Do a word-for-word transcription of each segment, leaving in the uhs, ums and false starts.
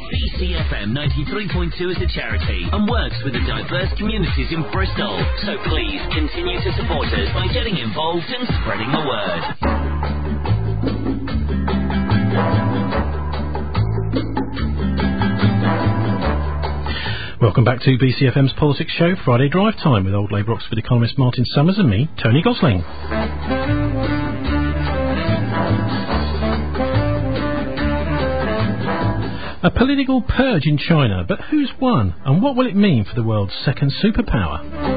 B C F M ninety-three point two is a charity and works with the diverse communities in Bristol. So please continue to support us by getting involved and spreading the word. Welcome back to B C F M's Politics Show, Friday Drive Time, with old Labour Oxford economist Martin Summers and me, Tony Gosling. A political purge in China, but who's won, and what will it mean for the world's second superpower?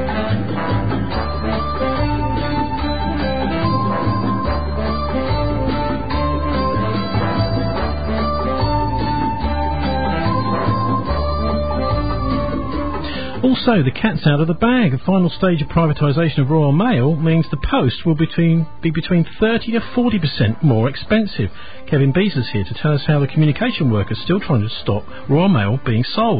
Also, the cat's out of the bag. The final stage of privatisation of Royal Mail means the post will between, be between thirty to forty percent more expensive. Kevin Beeser's here to tell us how the communication workers still trying to stop Royal Mail being sold.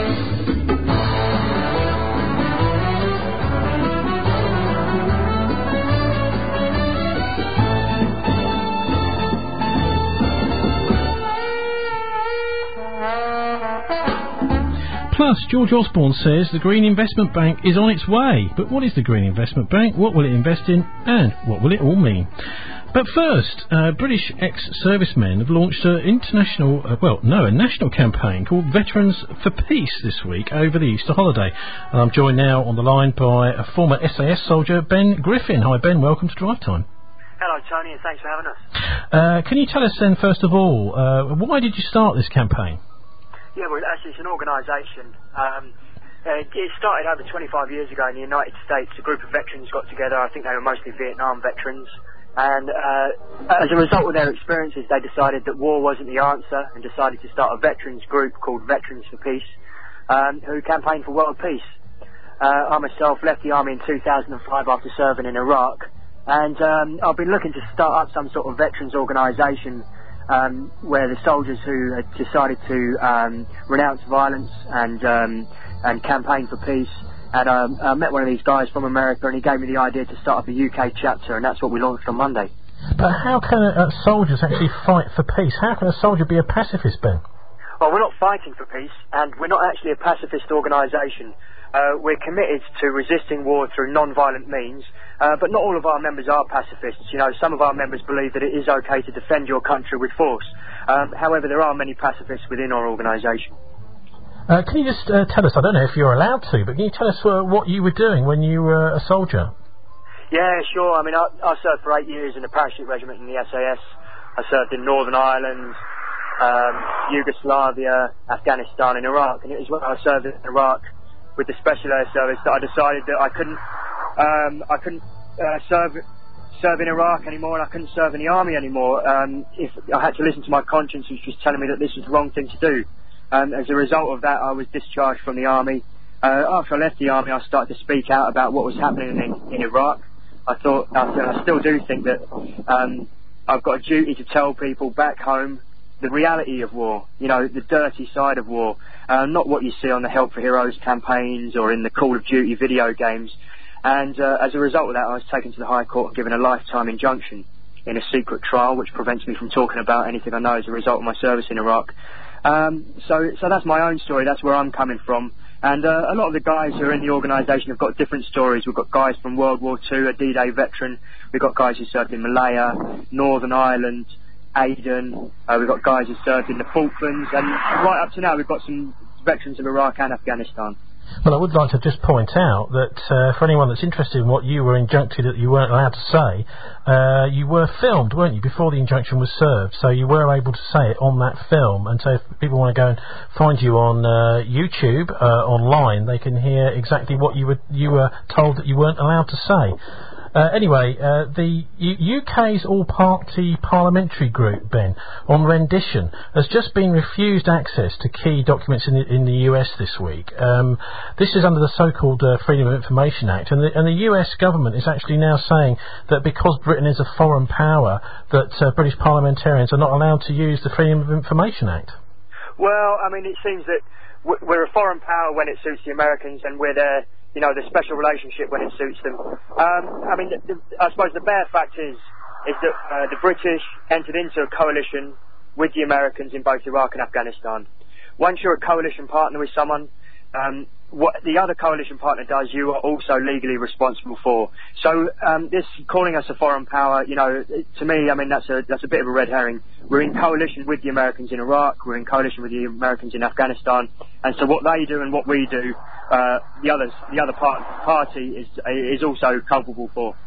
Plus, George Osborne says the Green Investment Bank is on its way. But what is the Green Investment Bank? What will it invest in? And what will it all mean? But first, uh, British ex-servicemen have launched an international, uh, well, no, a national campaign called Veterans for Peace this week over the Easter holiday. And I'm joined now on the line by a former S A S soldier, Ben Griffin. Hi, Ben. Welcome to Drive Time. Hello, Tony, and thanks for having us. Uh, can you tell us then, first of all, uh, why did you start this campaign? Yeah, well, actually, it's an organisation. Um, uh, it started over twenty-five years ago in the United States. A group of veterans got together. I think they were mostly Vietnam veterans. And uh, as a result of their experiences, they decided that war wasn't the answer and decided to start a veterans group called Veterans for Peace, um, who campaigned for world peace. Uh, I myself left the army in two thousand five after serving in Iraq. And um, I've been looking to start up some sort of veterans organisation Um, where the soldiers who had decided to um, renounce violence and um, and campaign for peace, and um, I met one of these guys from America, and he gave me the idea to start up a U K chapter, and that's what we launched on Monday. But how can uh, soldiers actually fight for peace? How can a soldier be a pacifist, Ben? Well, we're not fighting for peace, and we're not actually a pacifist organisation. Uh, we're committed to resisting war through non-violent means, uh, but not all of our members are pacifists. You know, some of our members believe that it is okay to defend your country with force. Um, however, there are many pacifists within our organisation. Uh, can you just uh, tell us, I don't know if you're allowed to, but can you tell us uh, what you were doing when you were a soldier? Yeah, sure. I mean, I, I served for eight years in the parachute regiment in the S A S. I served in Northern Ireland, um, Yugoslavia, Afghanistan and Iraq. And it was when I served in Iraq with the Special Air Service that I decided that I couldn't um, I couldn't uh, serve serve in Iraq anymore, and I couldn't serve in the army anymore. Um, if I had to listen to my conscience, which was telling me that this was the wrong thing to do. Um, as a result of that, I was discharged from the army. Uh, after I left the army, I started to speak out about what was happening in, in Iraq. I thought, I, I still do think that um, I've got a duty to tell people back home the reality of war, you know, the dirty side of war, uh, not what you see on the Help for Heroes campaigns or in the Call of Duty video games. And uh, as a result of that, I was taken to the High Court and given a lifetime injunction in a secret trial, which prevents me from talking about anything I know as a result of my service in Iraq. Um, so, so that's my own story. That's where I'm coming from. And uh, a lot of the guys who are in the organisation have got different stories. We've got guys from World War Two, a D-Day veteran. We've got guys who served in Malaya, Northern Ireland, Aden. Uh, we've got guys who served in the Falklands. And right up to now, we've got some veterans of Iraq and Afghanistan. Well, I would like to just point out that uh, for anyone that's interested in what you were injuncted that you weren't allowed to say, uh, you were filmed, weren't you, before the injunction was served, so you were able to say it on that film. And so if people want to go and find you on uh, YouTube, uh, online, they can hear exactly what you were, you were told that you weren't allowed to say. Uh, anyway, uh, the U- UK's all-party parliamentary group, Ben, on rendition, has just been refused access to key documents in the, in the U S this week. Um, this is under the so-called uh, Freedom of Information Act, and the, and the U S government is actually now saying that because Britain is a foreign power, that uh, British parliamentarians are not allowed to use the Freedom of Information Act. Well, I mean, it seems that w- we're a foreign power when it suits the Americans, and we're there, you know, the special relationship when it suits them. Um, I mean, the, the, I suppose the bare fact is, is that uh, the British entered into a coalition with the Americans in both Iraq and Afghanistan. once you're a coalition partner with someone, um, what the other coalition partner does, you are also legally responsible for. So um, this calling us a foreign power, you know, to me, I mean, that's a that's a bit of a red herring. We're in coalition with the Americans in Iraq. We're in coalition with the Americans in Afghanistan. And so what they do and what we do, uh, the others, the other part, party is is also culpable for.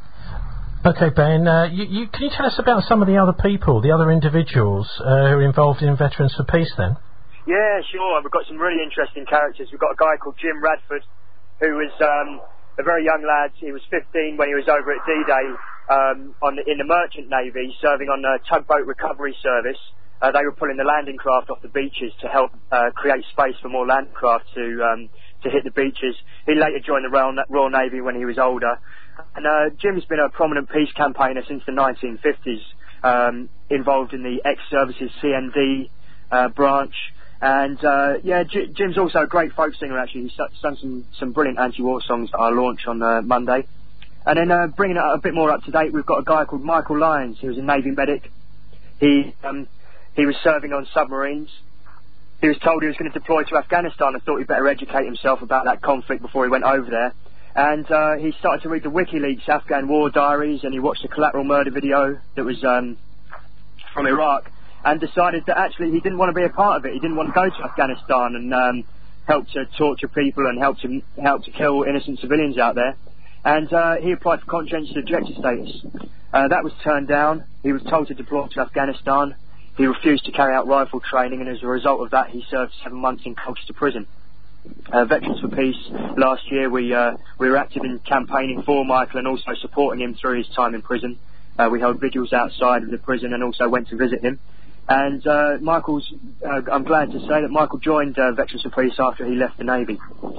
Okay, Ben, uh, you, you, can you tell us about some of the other people, the other individuals uh, who are involved in Veterans for Peace then? Yeah, sure. We've got some really interesting characters. We've got a guy called Jim Radford, who was um, a very young lad. He was fifteen when he was over at D-Day um, on the, in the Merchant Navy, serving on the Tugboat Recovery Service. Uh, they were pulling the landing craft off the beaches to help uh, create space for more land craft to um, to hit the beaches. He later joined the Royal, Royal Navy when he was older. And uh, Jim's been a prominent peace campaigner since the nineteen fifties, um, involved in the ex-services C N D uh, branch. And uh, yeah, J- Jim's also a great folk singer, actually. He's sung some, some brilliant anti-war songs that I'll launch on uh, Monday. And then uh, bringing it a bit more up to date, we've got a guy called Michael Lyons, who was a Navy medic. He, um, he was serving on submarines. He was told he was going to deploy to Afghanistan and thought he'd better educate himself about that conflict before he went over there. And uh, he started to read the WikiLeaks Afghan war diaries, and he watched a collateral murder video that was um, from Iraq, and decided that actually he didn't want to be a part of it. He didn't want to go to Afghanistan and um, help to torture people and help to help to kill innocent civilians out there. And uh, he applied for conscientious objector status. Uh, that was turned down. He was told to deploy to Afghanistan. He refused to carry out rifle training, and as a result of that, he served seven months in Colchester Prison. Uh, Veterans for Peace, last year we uh, we were active in campaigning for Michael and also supporting him through his time in prison. Uh, we held vigils outside of the prison and also went to visit him. And uh, Michael's, uh, I'm glad to say that Michael joined uh, Veterans for Peace after he left the Navy.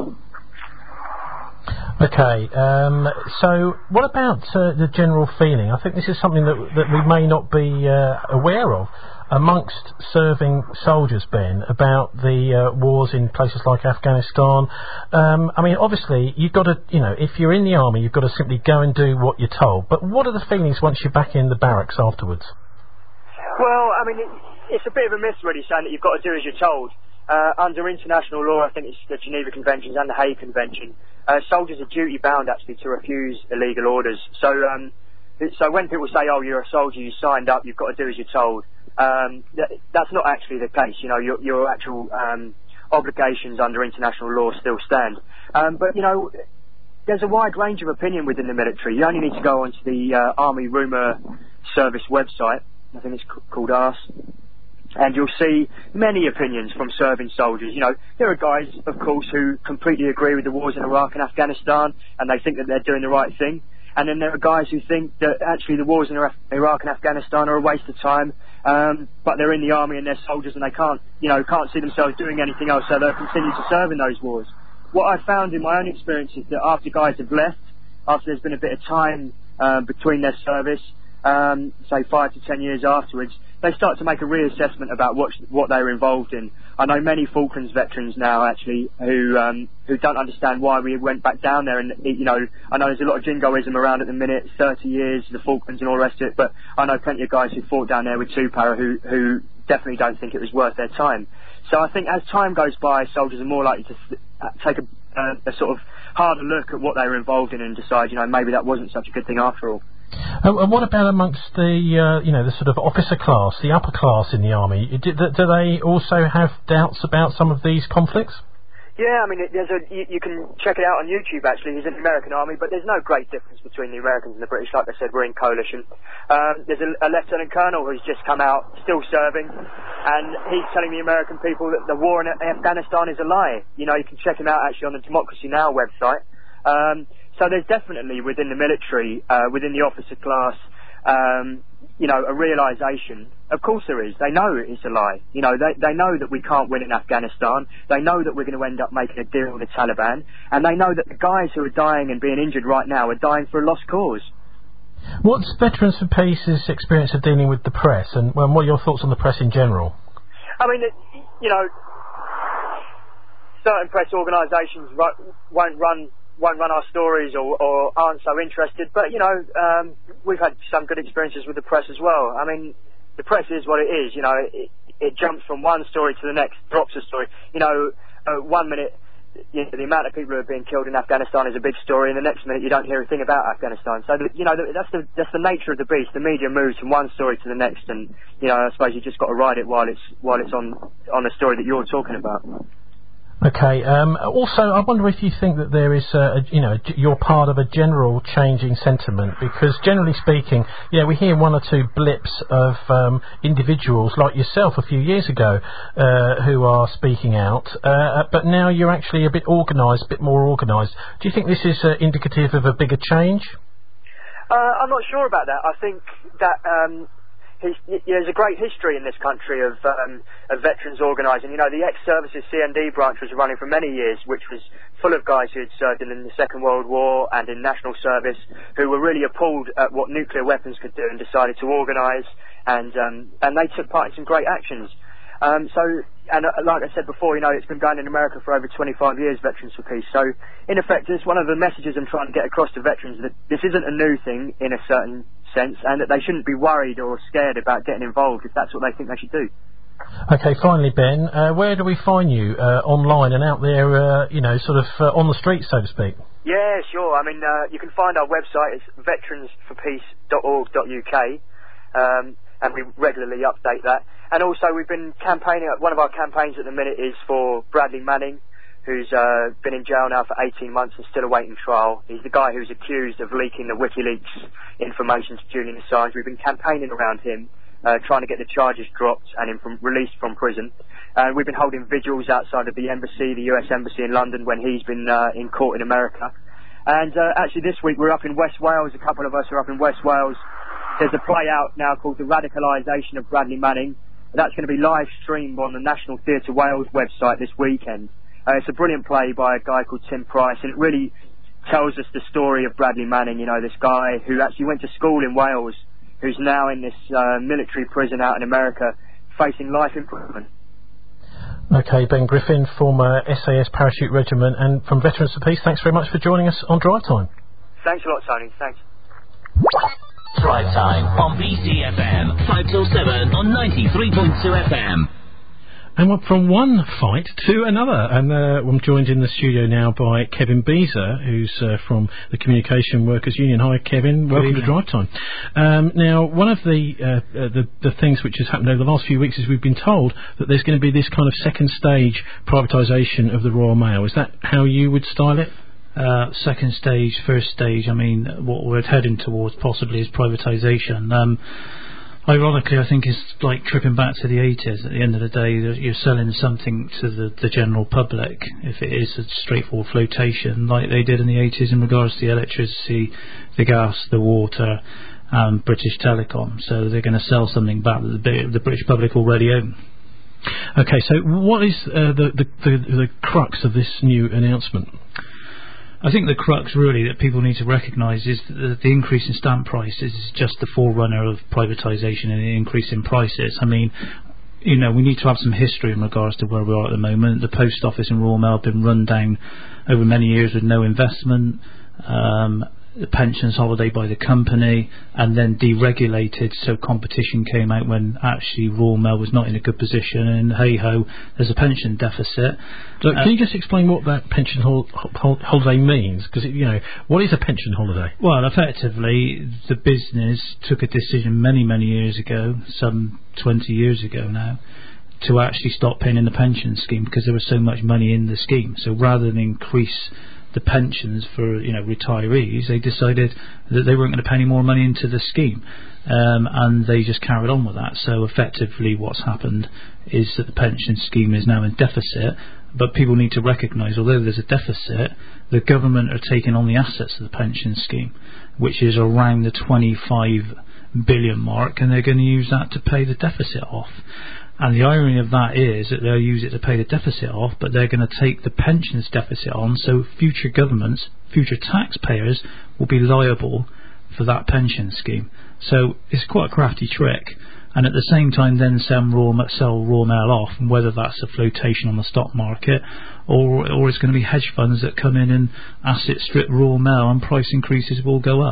Okay, um, so what about uh, the general feeling? I think this is something that that we may not be uh, aware of amongst serving soldiers, Ben, about the uh, wars in places like Afghanistan. Um, I mean, obviously, you've got to, you know, if you're in the army, you've got to simply go and do what you're told. But what are the feelings once you're back in the barracks afterwards? Well, I mean, it, it's a bit of a myth, really, saying that you've got to do as you're told. Uh, under international law, I think it's the Geneva Conventions and the Hague Convention, uh, soldiers are duty-bound, actually, to refuse illegal orders. So, um, so when people say, oh, you're a soldier, you signed up, you've got to do as you're told, Um, th- that's not actually the case. You know, your, your actual um, obligations under international law still stand. Um, but, you know, there's a wide range of opinion within the military. You only need to go onto the uh, Army Rumour Service website. I think it's c- called ARS. And you'll see many opinions from serving soldiers. You know, there are guys, of course, who completely agree with the wars in Iraq and Afghanistan, and they think that they're doing the right thing. And then there are guys who think that actually the wars in Iraq and Afghanistan are a waste of time, um, but they're in the army and they're soldiers and they can't, you know, can't see themselves doing anything else, so they'll continue to serve in those wars. What I found in my own experience is that after guys have left, after there's been a bit of time uh, between their service, um, say five to ten years afterwards, they start to make a reassessment about what what they were involved in. I know many Falklands veterans now, actually, who um, who don't understand why we went back down there. And, you know, I know there's a lot of jingoism around at the minute, thirty years, the Falklands and all the rest of it, but I know plenty of guys who fought down there with two para who, who definitely don't think it was worth their time. So I think as time goes by, soldiers are more likely to th- take a, uh, a sort of harder look at what they were involved in and decide, you know, maybe that wasn't such a good thing after all. Um, and what about amongst the, uh, you know, the sort of officer class, the upper class in the army? Do, do they also have doubts about some of these conflicts? Yeah, I mean, it, there's a you, you can check it out on YouTube, actually. He's in the American Army, but there's no great difference between the Americans and the British. Like I said, we're in coalition. Um, there's a, a lieutenant colonel who's just come out, still serving, and he's telling the American people that the war in Afghanistan is a lie. You know, you can check him out, actually, on the Democracy Now! Website. Um, so there's definitely, within the military, uh, within the officer class, um, you know, a realisation. Of course there is. They know it's a lie. You know, they they know that we can't win in Afghanistan. They know that we're going to end up making a deal with the Taliban. And they know that the guys who are dying and being injured right now are dying for a lost cause. What's Veterans for Peace's experience of dealing with the press, and well, what are your thoughts on the press in general? I mean, it, you know, certain press organisations won't run won't run our stories or, or aren't so interested, but, you know, um, we've had some good experiences with the press as well. I mean, the press is what it is, you know. It, it jumps from one story to the next, drops a story. You know, uh, one minute, you know, the amount of people who are being killed in Afghanistan is a big story, and the next minute you don't hear a thing about Afghanistan. So, the, you know, the, that's the that's the nature of the beast. The media moves from one story to the next, and you know, I suppose you just got to ride it while it's while it's on on the story that you're talking about. Okay. Um, also, I wonder if you think that there is, uh, a, you know, you're part of a general changing sentiment, because generally speaking, you know, we hear one or two blips of um, individuals like yourself a few years ago uh, who are speaking out, uh, but now you're actually a bit organised, a bit more organised. Do you think this is uh, indicative of a bigger change? Uh, I'm not sure about that. I think that. Um, His, y- there's a great history in this country of, um, of veterans organising. You know, the ex-services C N D branch was running for many years, which was full of guys who had served in the Second World War and in national service, who were really appalled at what nuclear weapons could do and decided to organise, and um, and they took part in some great actions. Um, so, and uh, like I said before, you know, it's been going in America for over twenty-five years, Veterans for Peace. So, in effect, it's one of the messages I'm trying to get across to veterans, that this isn't a new thing in a certain sense, and that they shouldn't be worried or scared about getting involved if that's what they think they should do. Okay, finally, Ben, uh, where do we find you uh, online and out there, uh, you know, sort of uh, on the street, so to speak? Yeah, sure. I mean, uh, you can find our website. It's veterans for peace dot org dot U K, um, and we regularly update that. And also, we've been campaigning. One of our campaigns at the minute is for Bradley Manning, who's uh, been in jail now for eighteen months and still awaiting trial. He's the guy who's accused of leaking the WikiLeaks information to Julian Assange. We've been campaigning around him, uh, trying to get the charges dropped and him from, released from prison. And uh, we've been holding vigils outside of the embassy, the U S Embassy in London, when he's been uh, in court in America. And uh, actually this week we're up in West Wales. A couple of us are up in West Wales. There's a play out now called The Radicalisation of Bradley Manning. That's going to be live streamed on the National Theatre Wales website this weekend. Uh, it's a brilliant play by a guy called Tim Price, and it really tells us the story of Bradley Manning, you know, this guy who actually went to school in Wales, who's now in this uh, military prison out in America, facing life imprisonment. Okay, Ben Griffin, former S A S Parachute Regiment, and from Veterans for Peace, thanks very much for joining us on Drive Time. Thanks a lot, Tony. Thanks. Drive Time on B C F M, five till seven on ninety-three point two F M. And we're from one fight to another, and uh, I'm joined in the studio now by Kevin Beezer, who's uh, from the Communication Workers Union. Hi, Kevin. Welcome to Drive Time. Um, now, one of the, uh, uh, the the things which has happened over the last few weeks is we've been told that there's going to be this kind of second stage privatisation of the Royal Mail. Is that how you would style it? Uh, second stage, first stage, I mean, what we're heading towards possibly is privatisation. Um, ironically, I think it's like tripping back to the eighties. At the end of the day, you're selling something to the, the general public, if it is a straightforward flotation, like they did in the eighties in regards to the electricity, the gas, the water, and British Telecom. So they're going to sell something back that the, the British public already own. Okay, so what is uh, the, the, the, the crux of this new announcement? I think the crux really that people need to recognise is that the increase in stamp prices is just the forerunner of privatisation and the increase in prices. I mean, you know, we need to have some history in regards to where we are at the moment. The Post Office and Royal Mail have been run down over many years with no investment. Um, the pensions holiday by the company, and then deregulated, so competition came out when actually Royal Mail was not in a good position, and hey ho, there's a pension deficit. So uh, can you just explain what that pension hol- hol- holiday means? Because, you know, what is a pension holiday? Well, effectively, the business took a decision many, many years ago, some twenty years ago now, to actually stop paying in the pension scheme because there was so much money in the scheme. So rather than increase the pensions for, you know, retirees, they decided that they weren't going to pay any more money into the scheme, um, and they just carried on with that. So effectively what's happened is that the pension scheme is now in deficit, but people need to recognise, although there's a deficit, the government are taking on the assets of the pension scheme, which is around the twenty-five billion mark, and they're going to use that to pay the deficit off. And the irony of that is that they'll use it to pay the deficit off, but they're going to take the pensions deficit on, so future governments, future taxpayers will be liable for that pension scheme. So it's quite a crafty trick, and at the same time then sell raw, sell raw mail off, and whether that's a flotation on the stock market or, or it's going to be hedge funds that come in and asset strip raw mail, and price increases will go up.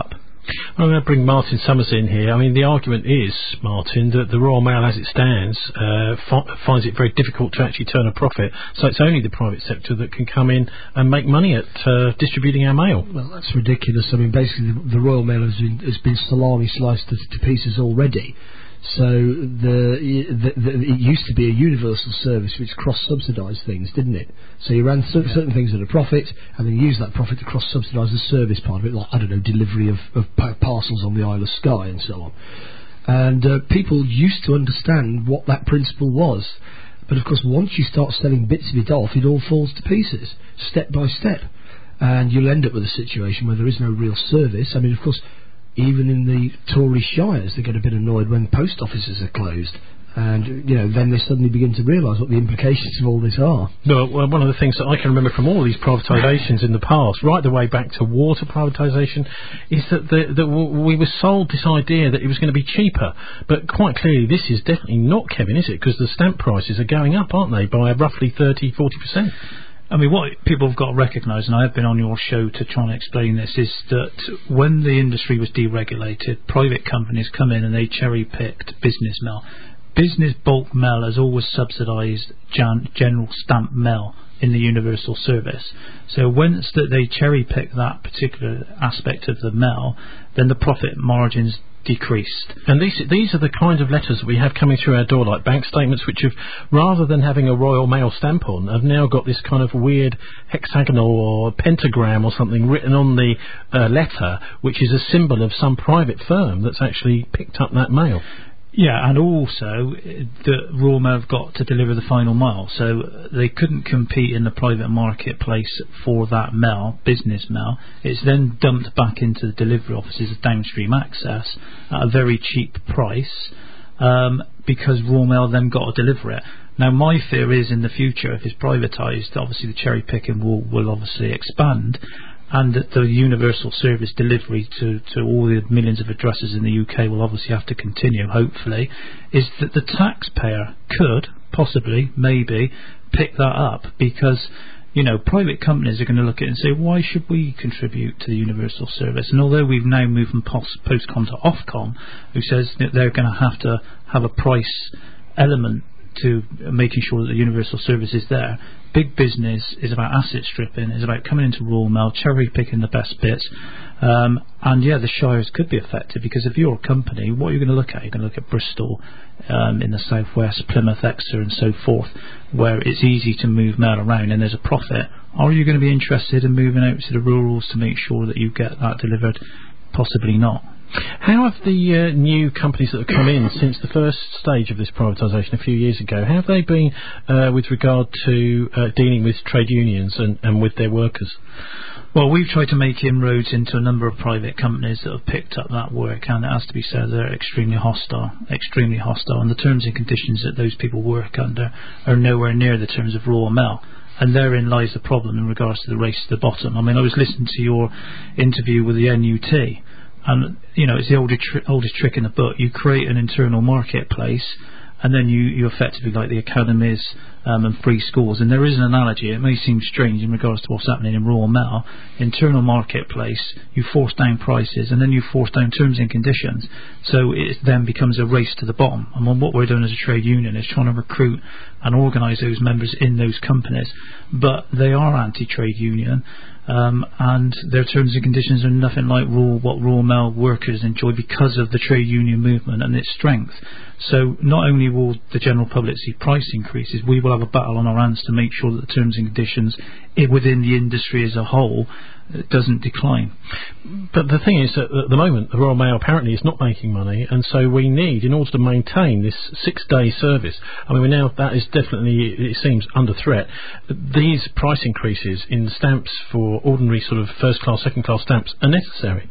I'm going to bring Martin Summers in here. I mean, the argument is, Martin, that the Royal Mail, as it stands, uh, fi- finds it very difficult to actually turn a profit. So it's only the private sector that can come in and make money at uh, distributing our mail. Well, that's ridiculous. I mean, basically, the, the Royal Mail has been, has been salami sliced to, to pieces already. So the, the, the it used to be a universal service which cross-subsidised things, didn't it? So you ran certain, yeah. certain things at a profit, and then used that profit to cross-subsidise the service part of it, like, I don't know, delivery of, of parcels on the Isle of Skye and so on. And uh, people used to understand what that principle was. But of course, once you start selling bits of it off, it all falls to pieces, step by step. And you'll end up with a situation where there is no real service. I mean, of course, even in the Tory shires, they get a bit annoyed when post offices are closed. And, you know, then they suddenly begin to realise what the implications of all this are. No, well, one of the things that I can remember from all these privatisations in the past, right the way back to water privatisation, is that, the, that w- we were sold this idea that it was going to be cheaper. But quite clearly, this is definitely not, Kevin, is it? Because the stamp prices are going up, aren't they, by roughly thirty, forty percent? I mean, what people have got to recognise, and I have been on your show to try and explain this, is that when the industry was deregulated, private companies come in and they cherry-picked business mail. Business bulk mail has always subsidised gen- general stamp mail in the universal service. So once that they cherry-pick that particular aspect of the mail, then the profit margins decreased. And these these are the kind of letters that we have coming through our door, like bank statements, which have, rather than having a Royal Mail stamp on, have now got this kind of weird hexagonal or pentagram or something written on the uh, letter, which is a symbol of some private firm that's actually picked up that mail. Yeah, and also the Royal Mail have got to deliver the final mile, so they couldn't compete in the private marketplace for that mail, business mail. It's then dumped back into the delivery offices of downstream access at a very cheap price, um, because Royal Mail then got to deliver it. Now, my fear is in the future, if it's privatised, obviously the cherry picking will, will obviously expand, and that the universal service delivery to, to all the millions of addresses in the U K will obviously have to continue, hopefully, is that the taxpayer could, possibly, maybe, pick that up, because, you know, private companies are going to look at it and say, why should we contribute to the universal service? And although we've now moved from post- Postcom to Ofcom, who says that they're going to have to have a price element to making sure that the universal service is there, big business is about asset stripping, is about coming into Royal Mail, cherry picking the best bits, um, and yeah, the shires could be affected, because if you're a company, what are you going to look at? You're going to look at Bristol um, in the southwest, Plymouth, Exeter and so forth, where it's easy to move mail around and there's a profit. Are you going to be interested in moving out to the rurals to make sure that you get that delivered? Possibly not. How have the uh, new companies that have come in since the first stage of this privatisation a few years ago, how have they been uh, with regard to uh, dealing with trade unions and, and with their workers? Well, we've tried to make inroads into a number of private companies that have picked up that work, and it has to be said they're extremely hostile, extremely hostile, and the terms and conditions that those people work under are nowhere near the terms of Royal Mail. And therein lies the problem in regards to the race to the bottom. I mean, I was listening to your interview with the N U T, and, you know, it's the oldest, tri- oldest trick in the book. You create an internal marketplace, and then you, you effectively, like the academies um, and free schools. And there is an analogy. It may seem strange in regards to what's happening in Royal Mail. Internal marketplace, you force down prices, and then you force down terms and conditions. So it then becomes a race to the bottom. And what we're doing as a trade union is trying to recruit and organise those members in those companies. But they are anti-trade union. Um, and their terms and conditions are nothing like Royal, what Royal Mail workers enjoy, because of the trade union movement and its strength. So not only will the general public see price increases, we will have a battle on our hands to make sure that the terms and conditions within the industry as a whole doesn't decline. But the thing is that at the moment the Royal Mail apparently is not making money, and so we need, in order to maintain this six-day service, I mean, now that is definitely, it seems, under threat. These price increases in stamps for ordinary sort of first-class, second-class stamps are necessary.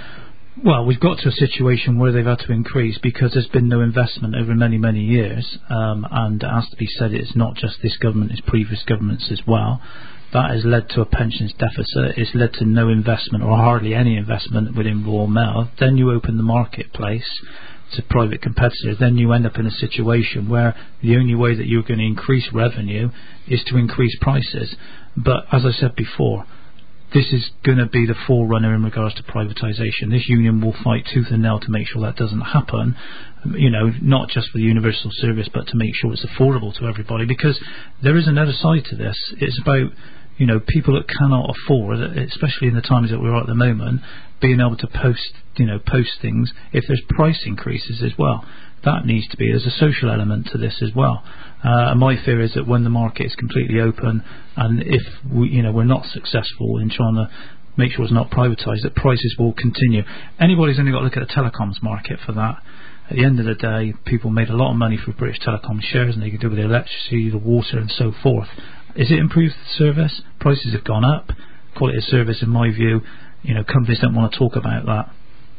Well, we've got to a situation where they've had to increase because there's been no investment over many, many years, um, and it has to be said, it's not just this government, it's previous governments as well. That has led to a pensions deficit. It's led to no investment, or hardly any investment, within Royal Mail. Then you open the marketplace to private competitors. Then you end up in a situation where the only way that you're going to increase revenue is to increase prices. But as I said before, this is going to be the forerunner in regards to privatisation. This union will fight tooth and nail to make sure that doesn't happen, you know, not just for the universal service, but to make sure it's affordable to everybody, because there is another side to this. It's about, you know, people that cannot afford, especially in the times that we're at the moment, being able to post, you know, post things if there's price increases as well. That needs to be, there's a social element to this as well. Uh, and my fear is that when the market is completely open, and if we, you know, we're not successful in trying to make sure it's not privatised, that prices will continue. Anybody's only got to look at the telecoms market for that. At the end of the day, people made a lot of money for British Telecom shares, and they could do with the electricity, the water, and so forth. Is it improved the service? Prices have gone up. Quality of service, in my view, you know, companies don't want to talk about that.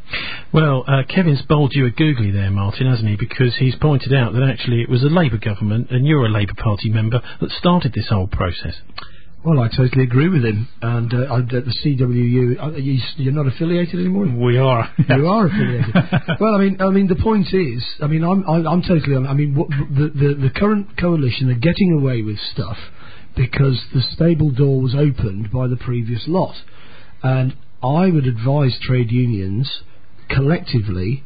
Well, uh, Kevin's bowled you a googly there, Martin, hasn't he? Because he's pointed out that actually it was a Labour government, and you're a Labour Party member, that started this whole process. Well, I totally agree with him. And uh, at the C W U, uh, you, you're not affiliated anymore? We are. You are affiliated. Well, I mean, I mean, the point is, I mean, I'm, I'm, I'm totally. I mean, what, the, the the current coalition are getting away with stuff because the stable door was opened by the previous lot, and I would advise trade unions collectively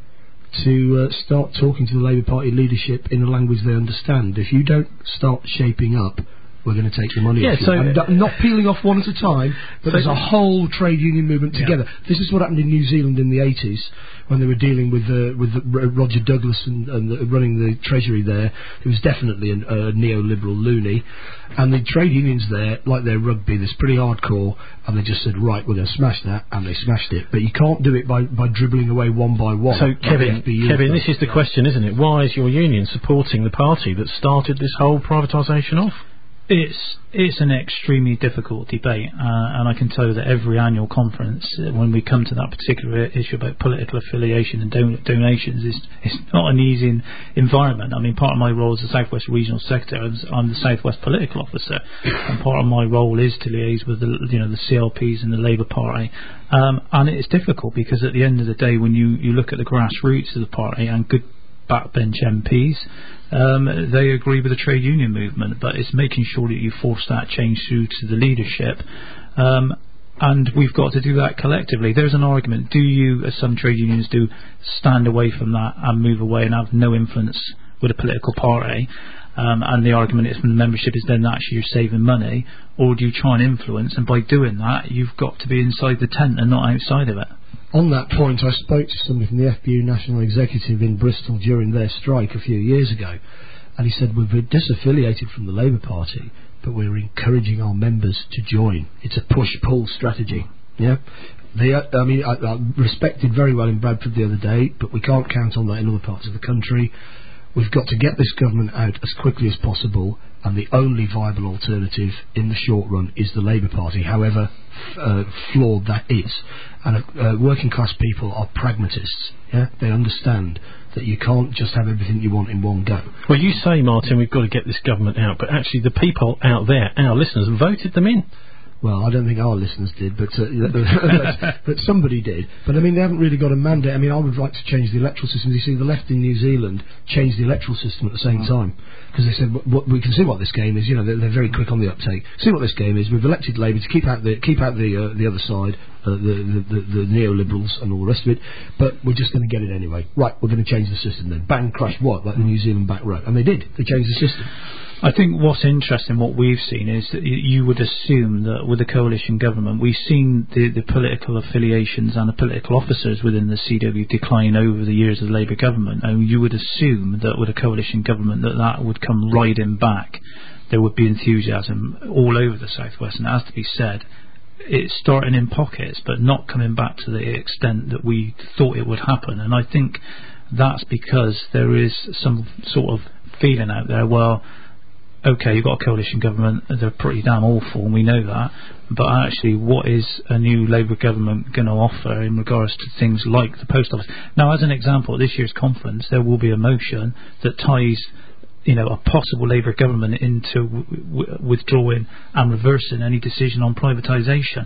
to uh, start talking to the Labour Party leadership in a language they understand. If you don't start shaping up, we're going to take your money yeah, off you. so I'm d- not peeling off one at a time, but so there's a whole trade union movement together. Yeah. This is what happened in New Zealand in the eighties when they were dealing with uh, with the, uh, Roger Douglas and, and the, running the Treasury there. He was definitely an, a neoliberal loony. And the trade unions there, like their rugby, they're pretty hardcore, and they just said, right, we're going to smash that, and they smashed it. But you can't do it by, by dribbling away one by one. So, Kevin, Kevin, this is the question, isn't it? Why is your union supporting the party that started this whole privatisation off? It's it's an extremely difficult debate, uh, and I can tell you that every annual conference, uh, when we come to that particular issue about political affiliation and don- donations, is it's not an easy in- environment. I mean, part of my role as the South West Regional Secretary, I'm the South West Political Officer, and part of my role is to liaise with the you know the C L Ps and the Labour Party, um, and it's difficult because at the end of the day, when you, you look at the grassroots of the party and good backbench M Ps, um, they agree with the trade union movement, but it's making sure that you force that change through to the leadership, um, and we've got to do that collectively. There's an argument: do you, as some trade unions do, stand away from that and move away and have no influence with a political party? Um, and the argument is from the membership is then actually you're saving money, or do you try and influence, and by doing that you've got to be inside the tent and not outside of it? On that point, I spoke to somebody from the F B U National Executive in Bristol during their strike a few years ago, and he said, we've been disaffiliated from the Labour Party, but we're encouraging our members to join. It's a push-pull strategy. Yeah, they, uh, I mean, I, I respected very well in Bradford the other day, but we can't count on that in other parts of the country. We've got to get this government out as quickly as possible, and the only viable alternative in the short run is the Labour Party, however uh, flawed that is. And uh, working class people are pragmatists. Yeah, they understand that you can't just have everything you want in one go. Well, you say, Martin, we've got to get this government out, but actually the people out there, our listeners, voted them in. Well, I don't think our listeners did, but uh, but, but somebody did. But I mean, they haven't really got a mandate. I mean, I would like to change the electoral system. You see, the left in New Zealand changed the electoral system at the same time because they said, what, we can see what this game is. You know, they're, they're very quick on the uptake. See what this game is. We've elected Labour to keep out the keep out the uh, the other side, uh, the, the, the the neoliberals and all the rest of it. But we're just going to get it anyway. Right, we're going to change the system then. Bang, crash, what? Like the New Zealand back row, and they did. They changed the system. I think what's interesting, what we've seen, is that you would assume that with the coalition government, we've seen the, the political affiliations and the political officers within the C W decline over the years of the Labour government, and you would assume that with a coalition government that that would come riding back. There would be enthusiasm all over the Southwest, and it has to be said, it's starting in pockets, but not coming back to the extent that we thought it would happen. And I think that's because there is some sort of feeling out there, well, okay, you've got a coalition government, they're pretty damn awful, and we know that, but actually what is a new Labour government going to offer in regards to things like the post office? Now, as an example, at this year's conference, there will be a motion that ties, you know, a possible Labour government into w- w- withdrawing and reversing any decision on privatisation.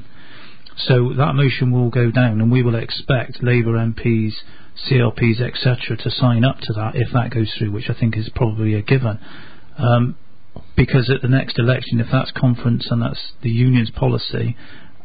So that motion will go down, and we will expect Labour M Ps, C L Ps, et cetera to sign up to that if that goes through, which I think is probably a given. Um, because at the next election, if that's conference and that's the union's policy,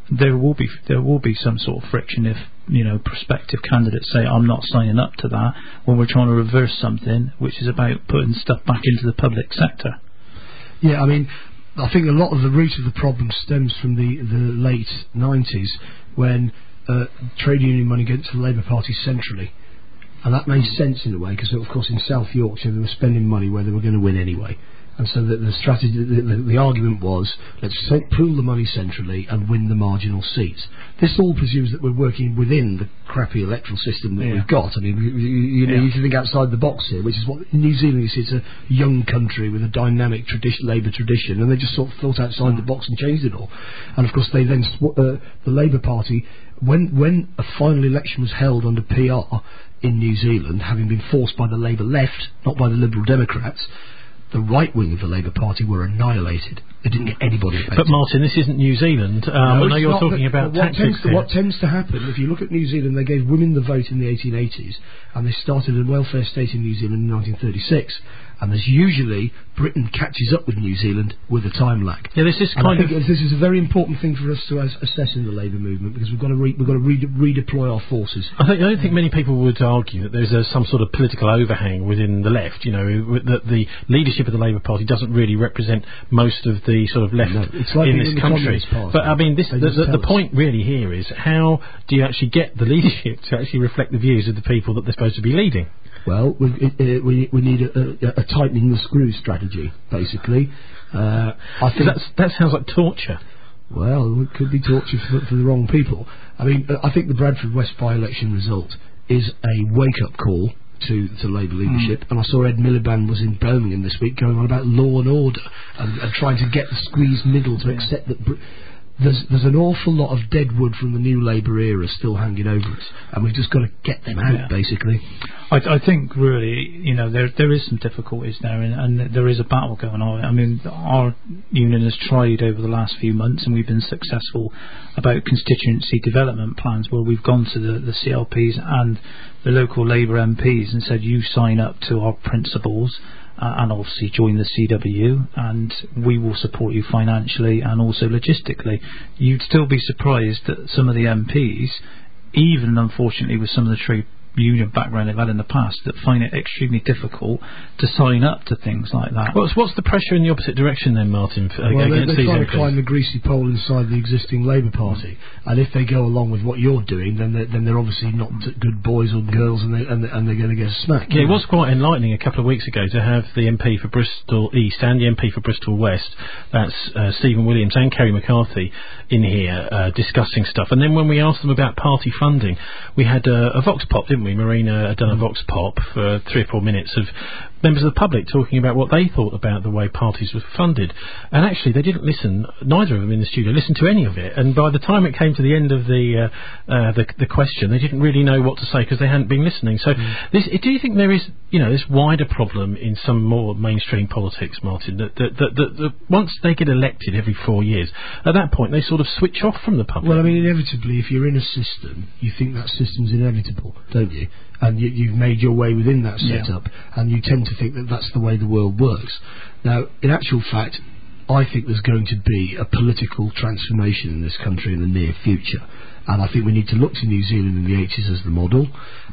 there will be there will be some sort of friction if, you know, prospective candidates say, I'm not signing up to that, when we're trying to reverse something which is about putting stuff back into the public sector. Yeah, I mean, I think a lot of the root of the problem stems from the, the late nineties, when uh, trade union money went to the Labour Party centrally. And that made sense in a way, because of course in South Yorkshire they were spending money where they were going to win anyway. And so the, the strategy, the, the, the argument was, let's say, pool the money centrally and win the marginal seats. This all presumes that we're working within the crappy electoral system that yeah. we've got. I mean, you, you, you know, yeah. you can think outside the box here, which is what in New Zealand, you see, it's a young country with a dynamic tradition, Labour tradition, and they just sort of thought outside the box and changed it all. And of course, they then sw- uh, the Labour Party, when when a final election was held under P R in New Zealand, having been forced by the Labour left, not by the Liberal Democrats, the right wing of the Labour Party were annihilated. They didn't get anybody elected. But Martin, this isn't New Zealand. Um, no, I know you're not, talking but, about but what tactics tends to, here. What tends to happen, if you look at New Zealand, they gave women the vote in the eighteen eighties, and they started a welfare state in New Zealand in nineteen thirty-six. And there's usually Britain catches up with New Zealand with a time lag. Yeah, this is and kind I think of this is a very important thing for us to as- assess in the Labour movement, because we've got to re- we've got to re- redeploy our forces. I think I don't think many people would argue that there's a, some sort of political overhang within the left. You know, that the leadership of the Labour Party doesn't really represent most of the sort of left no, it's like in this in country. But I mean, this, the, the, the point really here is, how do you actually get the leadership to actually reflect the views of the people that they're supposed to be leading? Well, we, uh, we, we need a, a, a tightening the screws strategy, basically. Uh, I think that's, that sounds like torture. Well, it could be torture for, for the wrong people. I mean, uh, I think the Bradford West by-election result is a wake-up call to, to Labour leadership, mm. and I saw Ed Miliband was in Birmingham this week going on about law and order and, and trying to get the squeezed middle to accept that Br- there's there's an awful lot of dead wood from the new Labour era still hanging over us, and we've just got to get them out, yeah. basically. I, I think really, you know, there there is some difficulties there, and, and there is a battle going on. I mean, our union has tried over the last few months, and we've been successful about constituency development plans, where we've gone to the, the C L Ps and the local Labour M Ps and said, you sign up to our principles, uh, and obviously join the C W, and we will support you financially and also logistically. You'd still be surprised that some of the M Ps, even unfortunately with some of the trade union background they've had in the past, that find it extremely difficult to sign up to things like that. What's, what's the pressure in the opposite direction then, Martin, for, well, against they're, they're these trying M Ps? to climb the greasy pole inside the existing Labour Party, and if they go along with what you're doing, then they're, then they're obviously not good boys or girls, and, they, and, they, and they're going to get a smack. Yeah, it was quite enlightening a couple of weeks ago to have the M P for Bristol East and the M P for Bristol West, that's uh, Stephen Williams and Kerry McCarthy, in here uh, discussing stuff. And then when we asked them about party funding, we had uh, a vox pop, didn't we? Marina had done a vox pop for three or four minutes of members of the public talking about what they thought about the way parties were funded. And actually they didn't listen, neither of them in the studio listened to any of it, and by the time it came to the end of the uh, uh, the, the question, they didn't really know what to say because they hadn't been listening. So mm. this, do you think there is, you know, this wider problem in some more mainstream politics, Martin, that, that, that, that, that once they get elected every four years, at that point they sort of switch off from the public? Well, I mean, inevitably, if you're in a system, you think that system's inevitable, don't you? And you, you've made your way within that setup, yeah. and you tend to think that that's the way the world works. Now, in actual fact, I think there's going to be a political transformation in this country in the near future, and I think we need to look to New Zealand in the eighties as the model,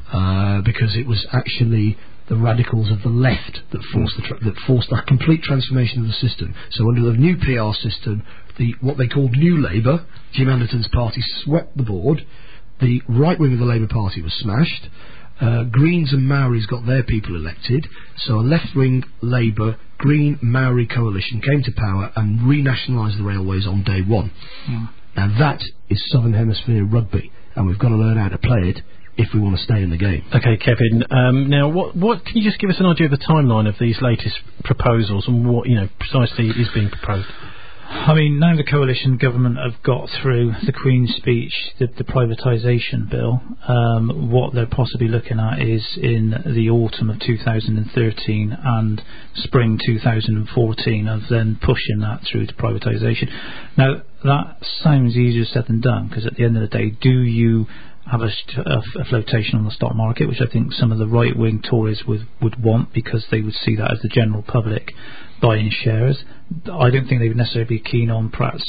uh, because it was actually the radicals of the left that forced the tra- that forced that complete transformation of the system. So under the new P R system, the what they called New Labour, Jim Anderton's party, swept the board. The right wing of the Labour Party was smashed. Uh, Greens and Maoris got their people elected, so a left-wing Labour, Green, Maori coalition came to power and renationalised the railways on day one. Mm. Now that is Southern Hemisphere rugby, and we've got to learn how to play it if we want to stay in the game. Okay, Kevin. Um, now, what, what can you just give us an idea of the timeline of these latest proposals and what, you know, precisely is being proposed? I mean, now the coalition government have got through the Queen's speech, the, the privatisation bill. Um, what they're possibly looking at is in the autumn of two thousand thirteen and spring two thousand fourteen of then pushing that through to privatisation. Now, that sounds easier said than done, because at the end of the day, do you have a, a, a flotation on the stock market, which I think some of the right-wing Tories would, would want, because they would see that as the general public buying shares. I don't think they would necessarily be keen on perhaps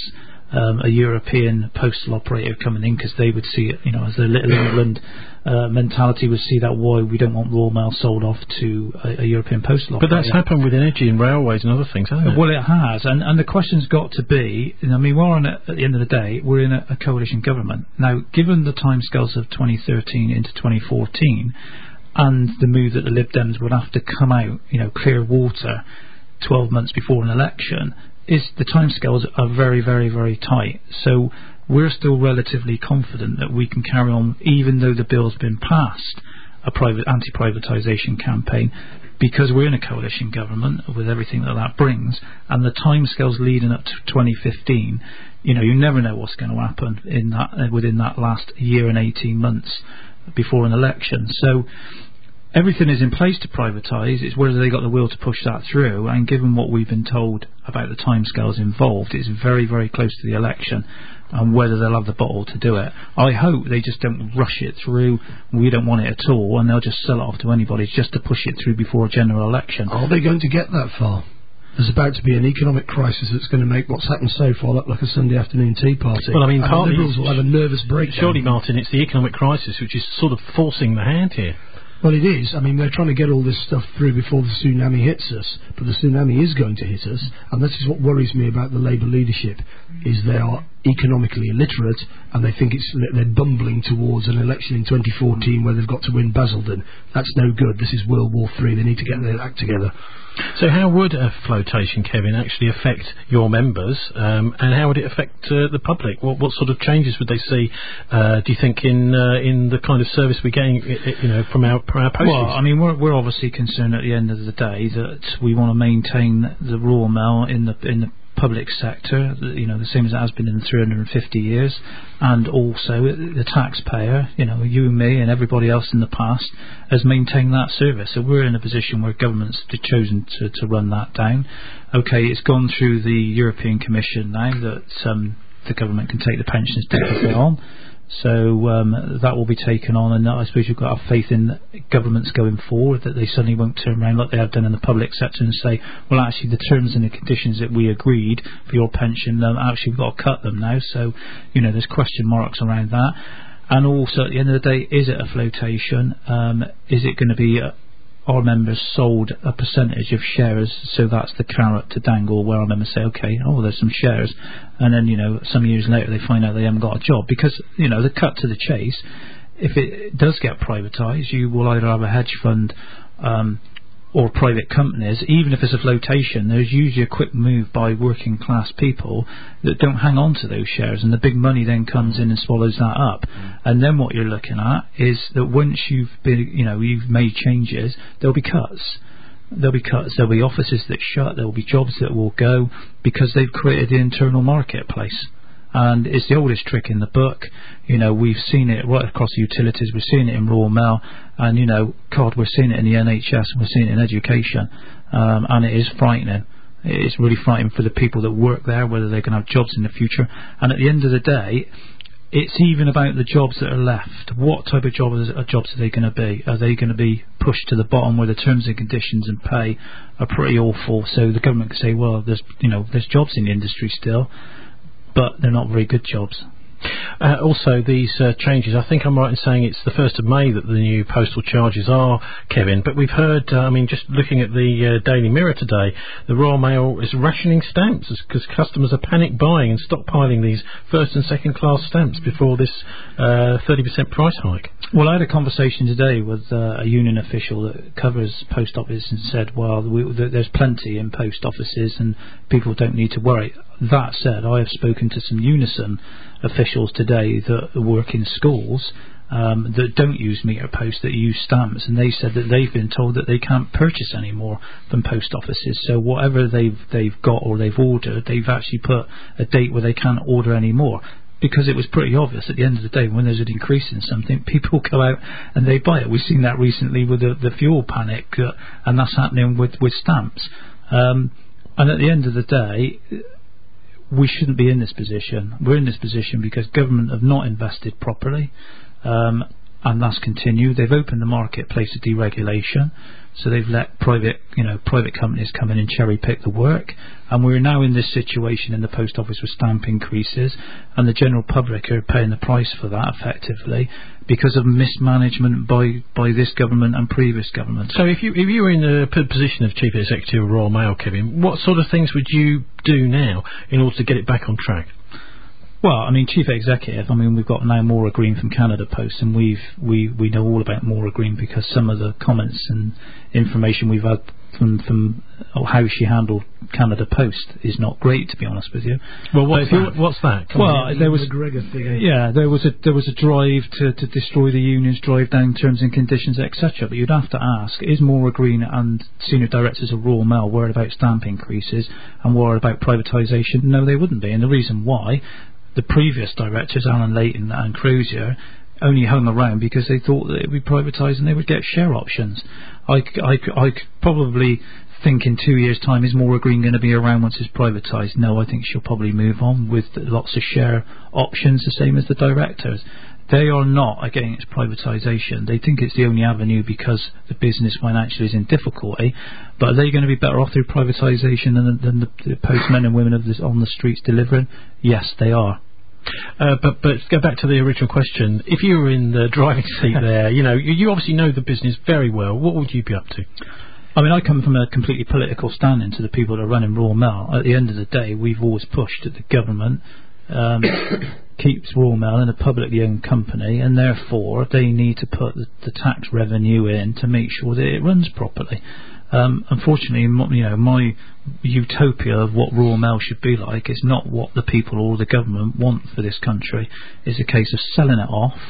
um, a European postal operator coming in, because they would see it, you know, as a Little England uh, mentality would see that why we don't want Royal Mail sold off to a, a European postal operator. But that's happened with energy and railways and other things, hasn't it? Well, it has, and, and the question's got to be, I mean, we're on a, at the end of the day, we're in a, a coalition government. Now, given the timescales of twenty thirteen into twenty fourteen, and the move that the Lib Dems would have to come out, you know, clear water twelve months before an election, is the timescales are very, very, very tight. So we're still relatively confident that we can carry on, even though the bill's been passed, a private anti-privatisation campaign, because we're in a coalition government with everything that that brings, and the timescales leading up to twenty fifteen. You know, you never know what's going to happen in that uh, within that last year and eighteen months before an election. So everything is in place to privatise. It's whether they got the will to push that through, and given what we've been told about the timescales involved, it's very, very close to the election, and whether they'll have the bottle to do it. I hope they just don't rush it through. We don't want it at all, and they'll just sell it off to anybody just to push it through before a general election. Are they going to get that far? There's about to be an economic crisis that's going to make what's happened so far look like a Sunday afternoon tea party. Well, I mean, and partly the Liberals will have a nervous breakdown. Surely, Martin, it's the economic crisis which is sort of forcing the hand here. Well, it is. I mean, they're trying to get all this stuff through before the tsunami hits us, but the tsunami is going to hit us, and this is what worries me about the Labour leadership, is they are economically illiterate, and they think it's they're bumbling towards an election in twenty fourteen where they've got to win Basildon. That's no good. This is World War Three. They need to get their act together. So how would a flotation, Kevin, actually affect your members, um, and how would it affect uh, the public? What, what sort of changes would they see, uh, do you think, in uh, in the kind of service we're getting, you know, from our, from our postings? Well, I mean, we're, we're obviously concerned at the end of the day that we want to maintain the Royal Mail in the in the public sector, you know, the same as it has been in three hundred fifty years, and also the taxpayer, you know, you and me and everybody else in the past has maintained that service. So we're in a position where government's chosen to, to run that down. Okay, it's gone through the European Commission now that um, the government can take the pensions deficit on. So um, that will be taken on, and I suppose you've got to have faith in governments going forward that they suddenly won't turn around like they have done in the public sector and say, well, actually the terms and the conditions that we agreed for your pension, um, actually we've got to cut them now. So, you know, there's question marks around that. And also at the end of the day, is it a flotation? Um, is it going to be a, our members sold a percentage of shares, so that's the carrot to dangle, where our members say, okay, oh, there's some shares, and then, you know, some years later they find out they haven't got a job. Because, you know, the cut to the chase, if it does get privatised, you will either have a hedge fund um, or private companies. Even if it's a flotation, there's usually a quick move by working class people that don't hang on to those shares, and the big money then comes in and swallows that up. Mm. And then what you're looking at is that once you've been, you know, you've made changes, there'll be cuts. There'll be cuts. There'll be offices that shut. There'll be jobs that will go because they've created the internal marketplace. And it's the oldest trick in the book. You know, we've seen it right across the utilities. We've seen it in Royal Mail, and, you know, God, we're seeing it in the N H S, and we're seeing it in education, um, and it is frightening. It's really frightening for the people that work there, whether they're going to have jobs in the future. And at the end of the day, it's even about the jobs that are left. What type of jobs are, jobs are they going to be? Are they going to be pushed to the bottom where the terms and conditions and pay are pretty awful? So the government can say, well, there's, you know, there's jobs in the industry still, but they're not very good jobs. Uh, also, these uh, changes, I think I'm right in saying it's the first of May that the new postal charges are, Kevin, but we've heard, uh, I mean, just looking at the uh, Daily Mirror today, the Royal Mail is rationing stamps because customers are panic buying and stockpiling these first and second class stamps before this uh, thirty percent price hike. Well, I had a conversation today with uh, a union official that covers post office and said, well, we, th- there's plenty in post offices and people don't need to worry. That said, I have spoken to some Unison officials today that work in schools um, that don't use meter post, that use stamps, and they said that they've been told that they can't purchase any more from post offices. So whatever they've they've got or they've ordered, they've actually put a date where they can't order any more. Because it was pretty obvious at the end of the day, when there's an increase in something, people go out and they buy it. We've seen that recently with the, the fuel panic, uh, and that's happening with, with stamps. Um, and at the end of the day, we shouldn't be in this position. We're in this position because government have not invested properly. Um, and that's continued. They've opened the marketplace to deregulation, so they've let private, you know, private companies come in and cherry pick the work. And we're now in this situation in the post office with stamp increases, and the general public are paying the price for that effectively because of mismanagement by by this government and previous governments. So if you if you were in the p- position of Chief Executive of Royal Mail, Kevin, what sort of things would you do now in order to get it back on track? Well, I mean, Chief Executive, I mean, we've got now Maura Green from Canada Post, and we've, we, we know all about Maura Green because some of the comments and information we've had from, from oh, how she handled Canada Post is not great, to be honest with you. Well, what's that? What's that? Come well, on, there was thing, yeah, there was a there was a drive to, to destroy the unions, drive down terms and conditions, et cetera. But you'd have to ask: is Maura Green and senior directors of Royal Mail worried about stamp increases and worried about privatisation? No, they wouldn't be. And the reason why, the previous directors, Alan Leighton and Crozier, only hung around because they thought that it would be privatised and they would get share options. I, I, I could probably think in two years' time, is Maura Green going to be around once it's privatised? No, I think she'll probably move on with lots of share options, the same as the directors. They are not against privatisation. They think it's the only avenue because the business financially is in difficulty. But are they going to be better off through privatisation than, than the, the postmen and women of this, on the streets delivering? Yes, they are. Uh, but but go back to the original question. If you were in the driving seat there, you know, you, you obviously know the business very well. What would you be up to? I mean, I come from a completely political standing to the people that are running Royal Mail. At the end of the day, we've always pushed that the government um, keeps Royal Mail in a publicly owned company, and therefore they need to put the, the tax revenue in to make sure that it runs properly. Um, unfortunately, you know, my utopia of what Royal Mail should be like is not what the people or the government want for this country. It's a case of selling it off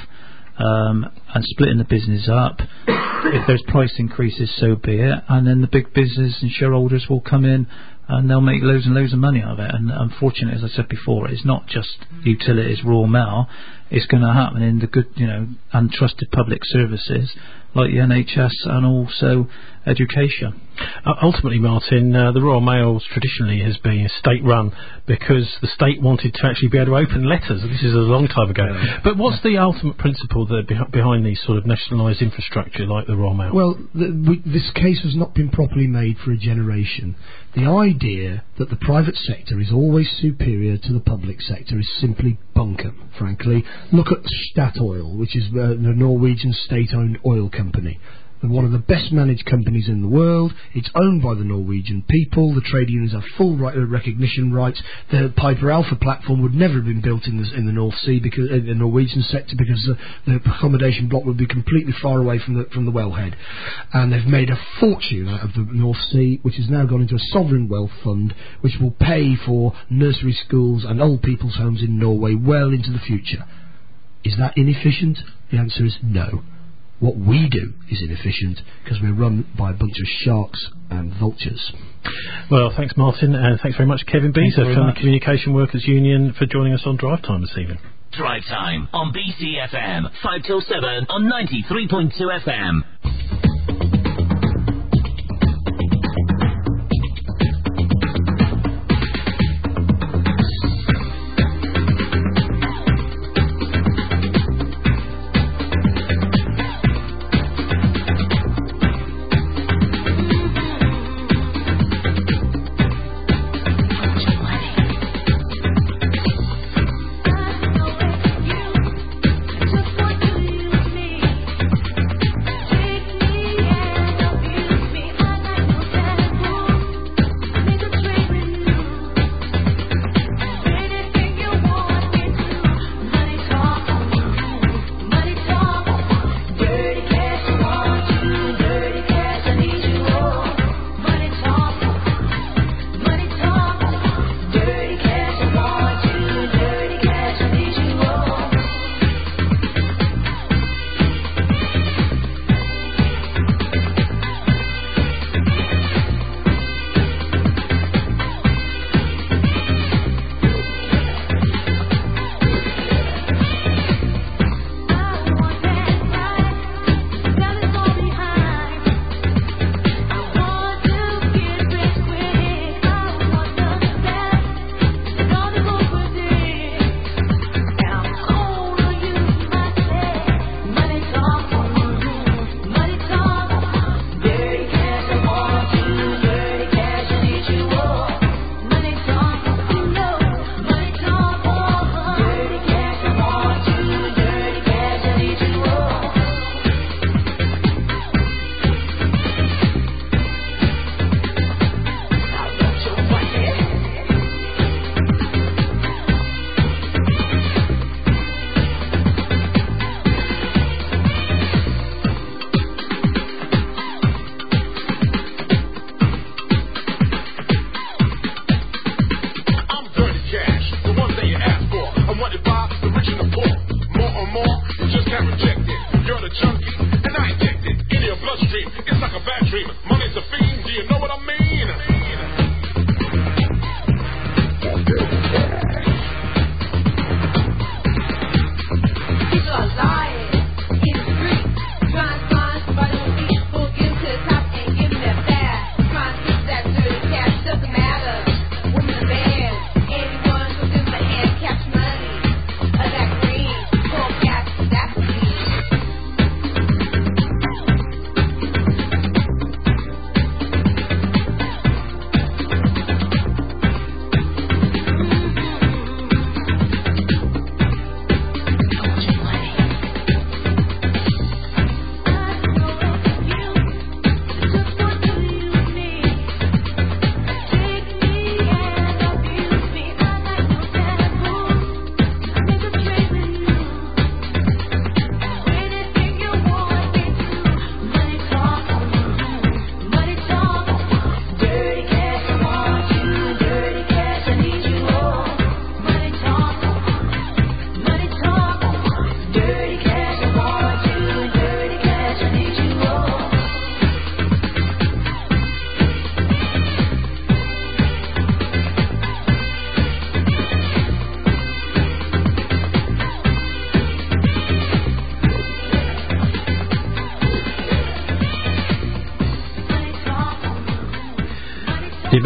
um, and splitting the business up. If there's price increases, so be it. And then the big business and shareholders will come in and they'll make loads and loads of money out of it. And unfortunately, as I said before, it's not just utilities, Royal Mail. It's going to happen in the good, you know, and trusted public services like the N H S and also education. Uh, ultimately, Martin, uh, the Royal Mail traditionally has been state-run because the state wanted to actually be able to open letters. This is a long time ago. Yeah. But what's the ultimate principle that beh- behind these sort of nationalised infrastructure like the Royal Mail? Well, the, we, this case has not been properly made for a generation. The idea that the private sector is always superior to the public sector is simply bunkum, frankly. Look at Statoil, which is uh, the Norwegian state-owned oil company. One of the best managed companies in the world. It's owned by the Norwegian people. The trade unions have full right, uh, recognition rights. The Piper Alpha platform would never have been built in the, in the North Sea, because in the Norwegian sector, because uh, the accommodation block would be completely far away from the from the wellhead. And they've made a fortune out of the North Sea, which has now gone into a sovereign wealth fund, which will pay for nursery schools and old people's homes in Norway well into the future. Is that inefficient? The answer is no. What we do is inefficient because we're run by a bunch of sharks and vultures. Well, thanks, Martin, and thanks very much, Kevin Beezer from much. the Communication Workers Union, for joining us on Drive Time this evening. Drive Time on B C F M, five till seven on ninety-three point two F M. Take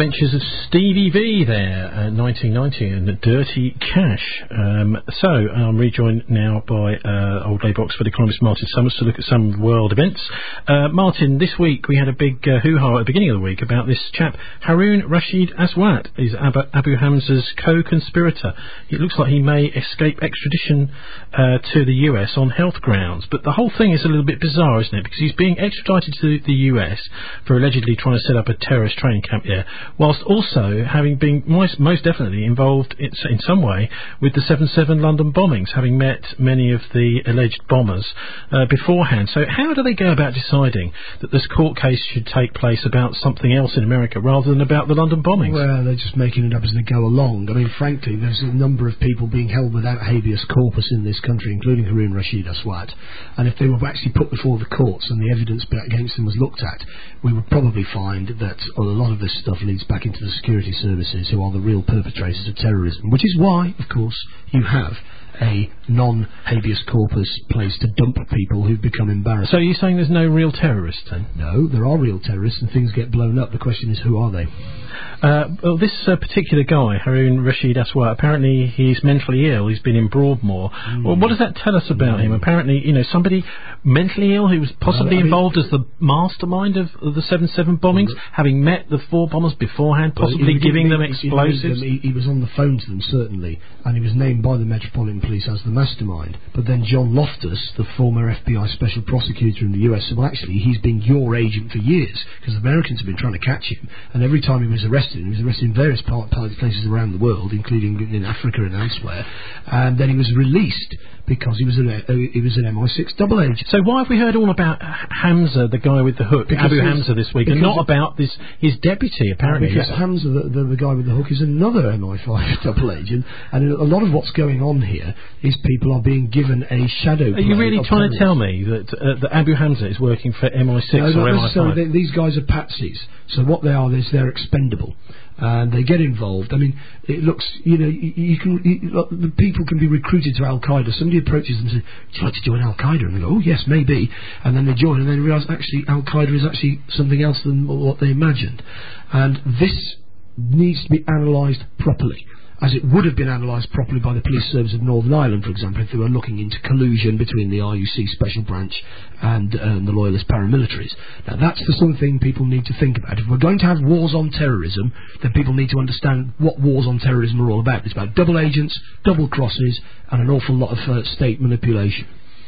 adventures of Stevie V there, uh, nineteen ninety, and Dirty Cash. Um, so, I'm rejoined now by uh, Old Labour Oxford economist Martin Summers to look at some world events. Uh, Martin, this week we had a big uh, hoo-ha at the beginning of the week about this chap, Haroon Rashid Aswat. He's Abu, Abu Hamza's co-conspirator. It looks like he may escape extradition uh, to the U S on health grounds, but the whole thing is a little bit bizarre, isn't it? Because he's being extradited to the U S for allegedly trying to set up a terrorist training camp there, whilst also having been most, most definitely involved in, in some way with the seven seven London bombings, having met many of the alleged bombers uh, beforehand. So how do they go about deciding that this court case should take place about something else in America rather than about the London bombings? Well, they're just making it up as they go along. I mean, frankly, there's a number of people being held without habeas corpus in this country, including Haroon Rashid Aswat, and if they were actually put before the courts and the evidence against them was looked at, we would probably find that a lot of this stuff leads back into the security services, who are the real perpetrators of terrorism, which is why, of course, you have a non-habeas corpus place to dump people who've become embarrassed. So you're saying there's no real terrorists then? No, there are real terrorists and things get blown up. The question is, who are they? Uh, well, this uh, particular guy, Haroon Rashid Aswat, apparently he's mentally ill. He's been in Broadmoor. Mm. Well, what does that tell us about mm. him? Apparently, you know, somebody mentally ill who was possibly well, involved mean, as the mastermind of, of the seven seven bombings, well, having met the four bombers beforehand, possibly well, giving them explosives. He, he was on the phone to them, certainly, and he was named by the Metropolitan Police as the mastermind. But then John Loftus, the former F B I special prosecutor in the U S, said, well, actually, he's been your agent for years, because the Americans have been trying to catch him, and every time he was arrested, he was arrested in various part, places around the world, including in Africa and elsewhere, and then he was released because he was an uh, he was an M I six double agent. So why have we heard all about Hamza, the guy with the hook, because Abu Hamza, this week, and not about this his deputy, apparently? Because yeah. Hamza, the, the, the guy with the hook, is another M I five double agent, and a lot of what's going on here is people are being given a shadow play. Are you really trying terrorists. to tell me that, uh, that Abu Hamza is working for M I six no, or M I five? They, these guys are patsies. So what they are is they're expendable. And they get involved. I mean, it looks, you know, you, you can, you, the people can be recruited to Al Qaeda. Somebody approaches them and says, "Would you like to join Al Qaeda?" And they go, "Oh yes, maybe." And then they join, and then they realise actually Al Qaeda is actually something else than what they imagined. And this needs to be analysed properly, as it would have been analysed properly by the police service of Northern Ireland, for example, if they were looking into collusion between the R U C special branch and um, the loyalist paramilitaries. Now, that's the sort of thing people need to think about. If we're going to have wars on terrorism, then people need to understand what wars on terrorism are all about. It's about double agents, double crosses, and an awful lot of uh, state manipulation.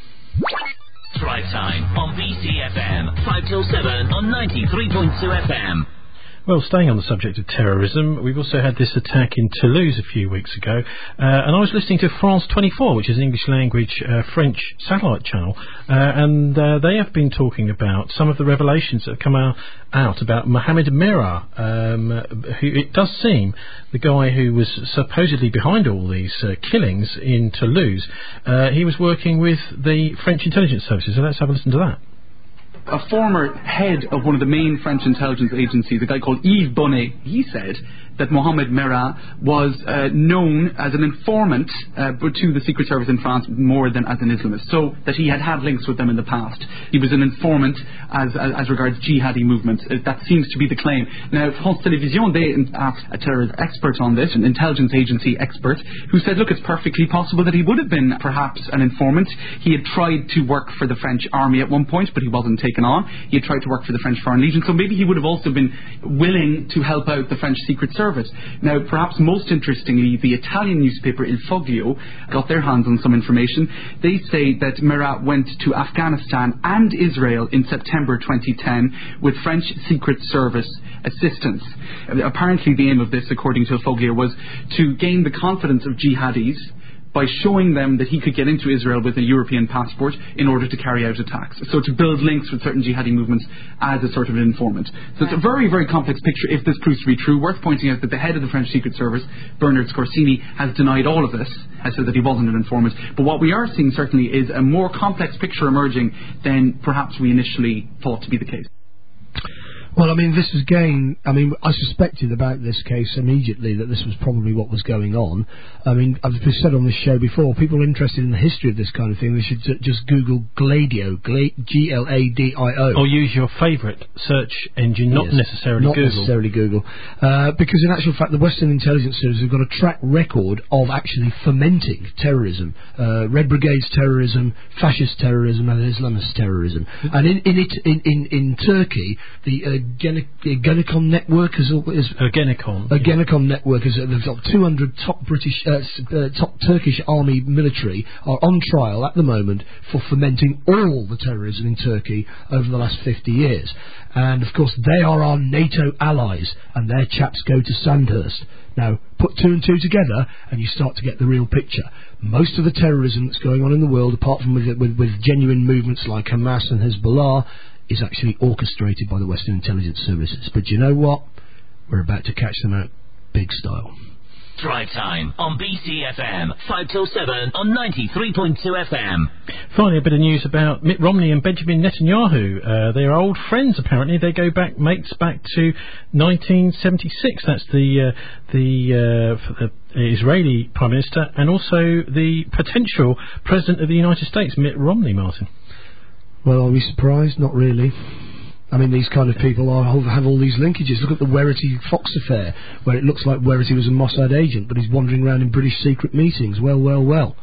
Drive Time on B C F M, five till seven on ninety-three point two F M. Well, staying on the subject of terrorism, we've also had this attack in Toulouse a few weeks ago, uh, and I was listening to France twenty-four, which is an English-language uh, French satellite channel, uh, and uh, they have been talking about some of the revelations that have come out, out about Mohamed Merah, um, who it does seem the guy who was supposedly behind all these uh, killings in Toulouse. Uh, he was working with the French intelligence services, so let's have a listen to that. A former head of one of the main French intelligence agencies, a guy called Yves Bonnet, he said that Mohamed Merah was uh, known as an informant uh, to the Secret Service in France more than as an Islamist, so that he had had links with them in the past. He was an informant as as, as regards jihadi movements. Uh, that seems to be the claim. Now, France Télévisions, they asked a terrorist expert on this, an intelligence agency expert, who said, look, it's perfectly possible that he would have been perhaps an informant. He had tried to work for the French army at one point, but he wasn't taken on. He had tried to work for the French Foreign Legion, so maybe he would have also been willing to help out the French Secret Service. Now, perhaps most interestingly, the Italian newspaper Il Foglio got their hands on some information. They say that Merah went to Afghanistan and Israel in September twenty ten with French Secret Service assistance. Apparently the aim of this, according to Il Foglio, was to gain the confidence of jihadis by showing them that he could get into Israel with a European passport in order to carry out attacks. So to build links with certain jihadi movements as a sort of an informant. So it's a very, very complex picture if this proves to be true. Worth pointing out that the head of the French Secret Service, Bernard Scorsini, has denied all of this, has said that he wasn't an informant. But what we are seeing certainly is a more complex picture emerging than perhaps we initially thought to be the case. Well, I mean, this was again, I mean, I suspected about this case immediately that this was probably what was going on. I mean, as we've said on this show before, people interested in the history of this kind of thing, they should j- just Google Gladio, Gla- G L A D I O. Or use your favourite search engine, not Yes, necessarily not Google. necessarily Google. Uh, because in actual fact, the Western Intelligence Service have got a track record of actually fomenting terrorism. Uh, Red Brigade's terrorism, fascist terrorism, and Islamist terrorism. And in in, it, in, in, in Turkey, the uh, Gene- the Genecon network is, is Ergenekon. a Genecon network is uh, they've got two hundred top British, uh, s- uh, top Turkish army military are on trial at the moment for fomenting all the terrorism in Turkey over the last fifty years. And of course, they are our NATO allies, and their chaps go to Sandhurst. Now, put two and two together, and you start to get the real picture. Most of the terrorism that's going on in the world, apart from with, with, with genuine movements like Hamas and Hezbollah, is actually orchestrated by the Western Intelligence Services. But you know what? We're about to catch them out big style. Drive Time on B C F M, five till seven on ninety-three point two F M. Finally, a bit of news about Mitt Romney and Benjamin Netanyahu. Uh, they are old friends, apparently. They go back, mates back to nineteen seventy-six. That's the uh, the, uh, the Israeli Prime Minister and also the potential President of the United States, Mitt Romney, Martin. Well, are we surprised? Not really. I mean, these kind of people are, have all these linkages. Look at the Werity Fox affair, where it looks like Werity was a Mossad agent, but he's wandering around in British secret meetings. Well, well, well.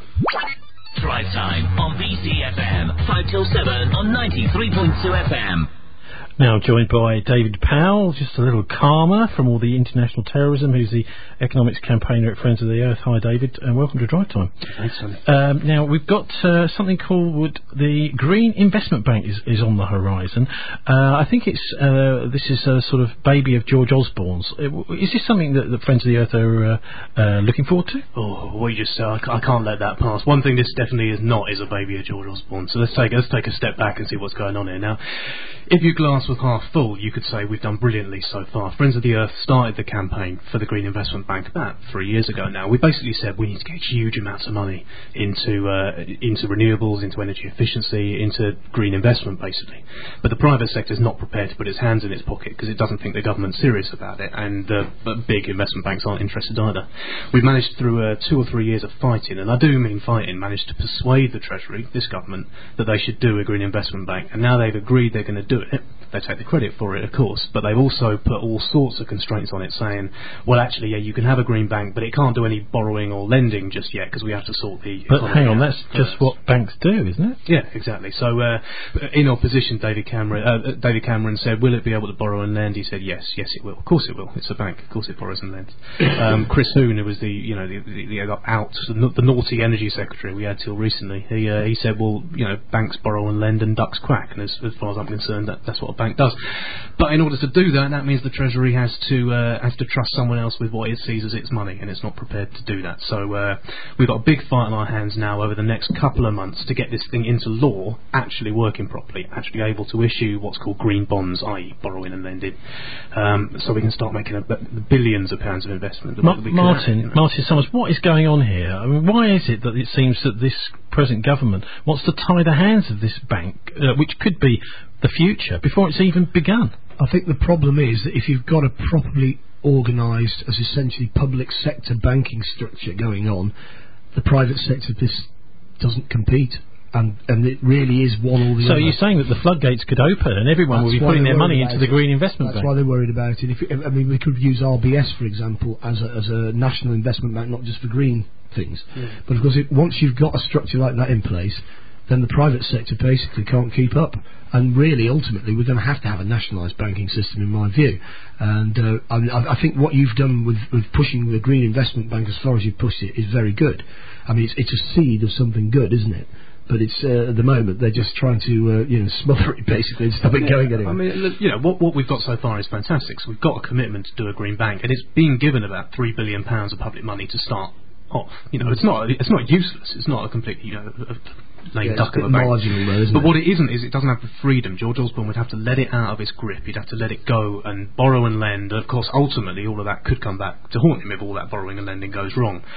Drive Time on B C F M, five till seven on ninety-three point two F M. Now joined by David Powell, just a little calmer from all the international terrorism, who's the economics campaigner at Friends of the Earth. Hi, David, and welcome to Drive Time. Thanks, Sonny. Um, now, we've got uh, something called the Green Investment Bank is, is on the horizon. Uh, I think it's uh, this is a sort of baby of George Osborne's. Is this something that the Friends of the Earth are uh, uh, looking forward to? Oh, what you just said, I, ca- I can't let that pass. One thing this definitely is not is a baby of George Osborne. So let's take let's take a step back and see what's going on here. Now, if your glass was half full, you could say we've done brilliantly so far. Friends of the Earth started the campaign for the Green Investment Bank about three years ago now. We basically said we need to get huge amounts of money into uh, into renewables, into energy efficiency, into green investment, basically. But the private sector is not prepared to put its hands in its pocket because it doesn't think the government's serious about it, and uh, but big investment banks aren't interested either. We've managed through uh, two or three years of fighting, and I do mean fighting, managed to persuade the Treasury, this government, that they should do a Green Investment Bank, and now they've agreed they're going to do it. They take the credit for it, of course, but they've also put all sorts of constraints on it, saying, well, actually, yeah, you can have a green bank, but it can't do any borrowing or lending just yet because we have to sort the But economy hang on, out that's first. just what banks do, isn't it? Yeah, exactly. So, uh, in opposition, David Cameron, uh, David Cameron said, will it be able to borrow and lend? He said, yes, yes, it will. Of course it will. It's a bank. Of course it borrows and lends. um, Chris Hoon, who was the, you know, the, the, the out, the naughty energy secretary we had till recently, he uh, he said, well, you know, banks borrow and lend and ducks quack. And as, as far as I'm concerned, that, that's what a bank does. But in order to do that, that means the Treasury has to uh, has to trust someone else with what it sees as its money, and it's not prepared to do that. So uh, we've got a big fight on our hands now over the next couple of months to get this thing into law, actually working properly, actually able to issue what's called green bonds, that is borrowing and lending, um, so we can start making a, a billions of pounds of investment. That Ma- we Martin, can, you know. Martin Summers, what is going on here? I mean, why is it that it seems that this present government wants to tie the hands of this bank, uh, which could be the future, before it's even begun? I think the problem is that if you've got a properly organised, as essentially public sector banking structure going on, the private sector just doesn't compete. And, and it really is one or the So other. you're saying that the floodgates could open and everyone That's will be why putting they're their money worried into about the it. Green Investment That's Bank? why they're worried about it. If, I mean, we could use R B S, for example, as a, as a national investment bank, not just for green things. Yeah. But of course, it, once you've got a structure like that in place, then the private sector basically can't keep up. And really, ultimately, we're going to have to have a nationalised banking system, in my view. And uh, I, I think what you've done with, with pushing the Green Investment Bank as far as you've pushed it is very good. I mean, it's, it's a seed of something good, isn't it? But it's uh, at the moment they're just trying to uh, you know smother it basically and stop it yeah, going anywhere. I mean, look, you know, what what we've got so far is fantastic. So we've got a commitment to do a green bank, and it's being given about three billion pounds of public money to start off. You know, it's not it's not useless. It's not a complete you know a lame yeah, duck it's of a a bit bank. marginal though, isn't but it? what it isn't is it doesn't have the freedom. George Osborne would have to let it out of its grip. He'd have to let it go and borrow and lend. And of course, ultimately, all of that could come back to haunt him if all that borrowing and lending goes wrong.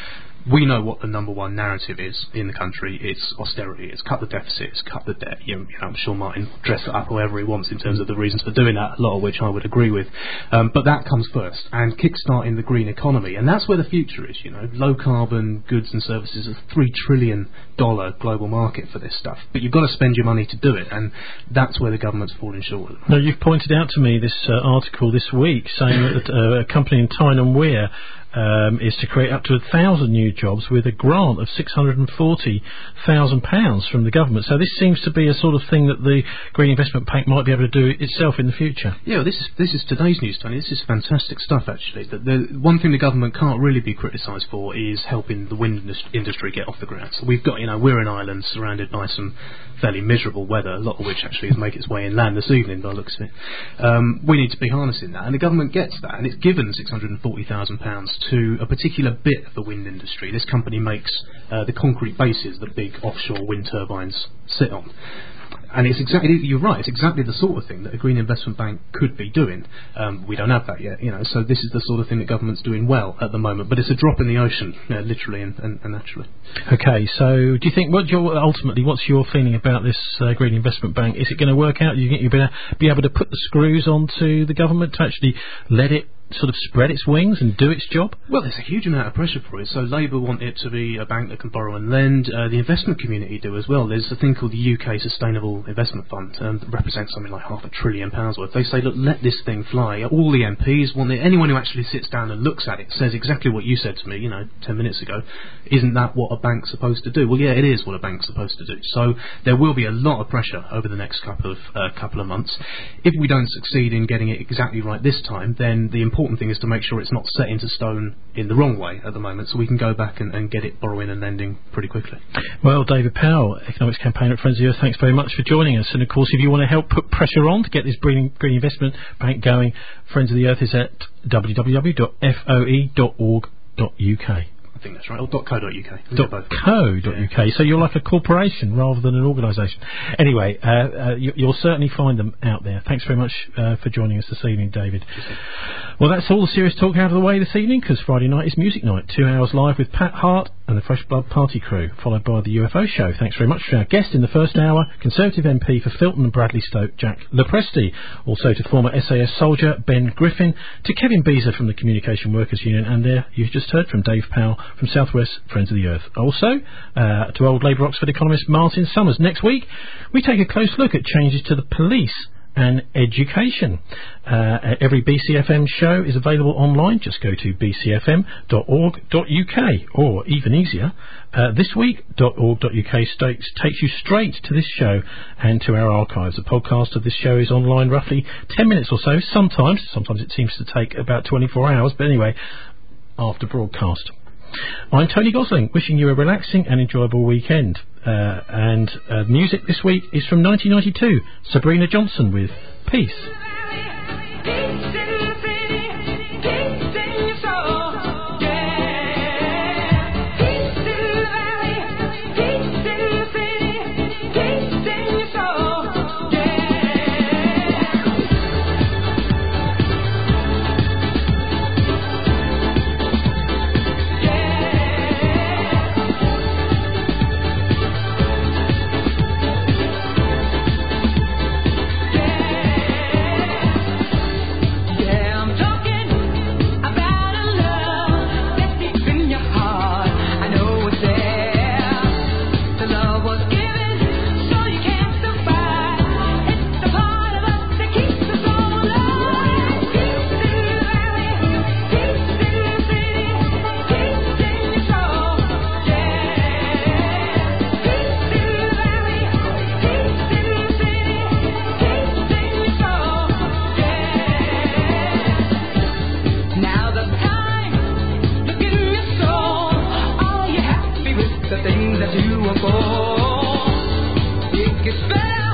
we know what the number one narrative is in the country. It's austerity. It's cut the deficit. It's cut the debt. You know, I'm sure Martin will dress it up however he wants in terms of the reasons for doing that, a lot of which I would agree with. Um, but that comes first, and kickstarting the green economy. And that's where the future is, you know. Low carbon goods and services, a three trillion dollars global market for this stuff. But you've got to spend your money to do it, and that's where the government's falling short. Now, you've pointed out to me this uh, article this week saying that uh, a company in Tyne and Wear Um, is to create up to a thousand new jobs with a grant of six hundred and forty thousand pounds from the government. So this seems to be a sort of thing that the Green Investment Bank might be able to do itself in the future. Yeah, well, this is this is today's news, Tony. This is fantastic stuff, actually. The, the one thing the government can't really be criticised for is helping the wind industry get off the ground. So we've got, you know, we're an island surrounded by some fairly miserable weather, a lot of which actually has made its way inland this evening by the looks of it. Um, we need to be harnessing that, and the government gets that, and it's given six hundred and forty thousand pounds to a particular bit of the wind industry. This company makes uh, the concrete bases that big offshore wind turbines sit on. And it's exactly, you're right, it's exactly the sort of thing that a Green Investment Bank could be doing. Um, we don't have that yet, you know, so this is the sort of thing that government's doing well at the moment, but it's a drop in the ocean, uh, literally and, and, and naturally. Okay, so do you think, what your, ultimately, what's your feeling about this uh, Green Investment Bank? Is it going to work out? Do you think you're going to be able to put the screws onto the government to actually let it sort of spread its wings and do its job? Well, there's a huge amount of pressure for it. So Labour want it to be a bank that can borrow and lend. Uh, the investment community do as well. There's a thing called the U K Sustainable Investment Fund um, that represents something like half a trillion pounds worth. They say, look, let this thing fly. All the M Ps want it. Anyone who actually sits down and looks at it says exactly what you said to me, you know, ten minutes ago. Isn't that what a bank's supposed to do? Well, yeah, it is what a bank's supposed to do. So there will be a lot of pressure over the next couple of uh, couple of months. If we don't succeed in getting it exactly right this time, then the important thing is to make sure it's not set into stone in the wrong way at the moment, so we can go back and, and get it borrowing and lending pretty quickly. Well, David Powell, Economics Campaigner at Friends of the Earth, thanks very much for joining us. And of course, if you want to help put pressure on to get this Green, Green Investment Bank going, Friends of the Earth is at w w w dot f o e dot org dot u k. I think that's right, or .co.uk. .co.uk. Yeah. So you're like a corporation rather than an organisation. Anyway, uh, uh, you, you'll certainly find them out there. Thanks very much uh, for joining us this evening, David. Well, that's all the serious talk out of the way this evening, because Friday night is music night. Two hours live with Pat Hart and the Fresh Blood Party crew, followed by the U F O show. Thanks very much to our guest in the first hour, Conservative M P for Filton and Bradley Stoke, Jack Lopresti. Also to former S A S soldier Ben Griffin, to Kevin Beezer from the Communication Workers Union, and there you've just heard from Dave Powell from Southwest Friends of the Earth. Also uh, to old Labour Oxford economist Martin Summers. Next week we take a close look at changes to the police and education. Uh, every B C F M show is available online. Just go to b c f m dot org dot u k, or even easier, uh, thisweek dot org dot u k takes you straight to this show and to our archives. The podcast of this show is online roughly ten minutes or so. Sometimes, sometimes it seems to take about twenty-four hours, but anyway, after broadcast. I'm Tony Gosling, wishing you a relaxing and enjoyable weekend. Uh, and uh, music this week is from nineteen ninety-two, Sabrina Johnson with Peace. The things that you are for, it gets better.